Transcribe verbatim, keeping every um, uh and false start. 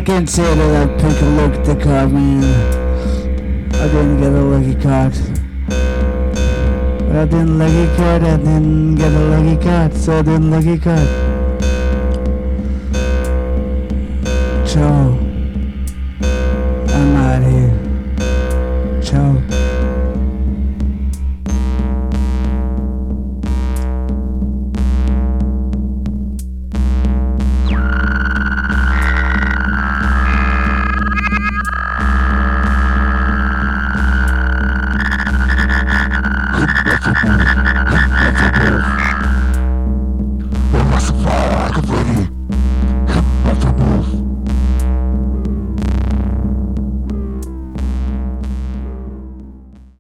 can't say that I pick a look at the card, man. I didn't get a lucky card. But I didn't lucky card, I didn't get a lucky card, so I didn't lucky card. So, I'm out here.